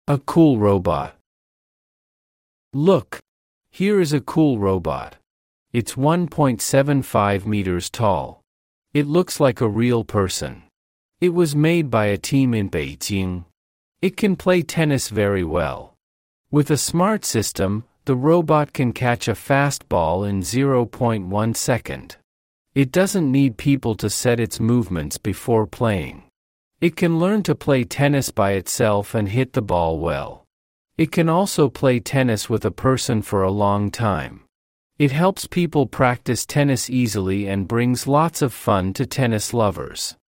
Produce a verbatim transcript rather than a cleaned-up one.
A cool robot. Look! Here is a cool robot. It's one point seven five meters tall. It looks like a real person. It was made by a team in Beijing. It can play tennis very well. With a smart system, the robot can catch a fast ball in zero point one second. It doesn't need people to set its movements before playing. It can learn to play tennis by itself and hit the ball well. It can also play tennis with a person for a long time. It helps people practice tennis easily and brings lots of fun to tennis lovers.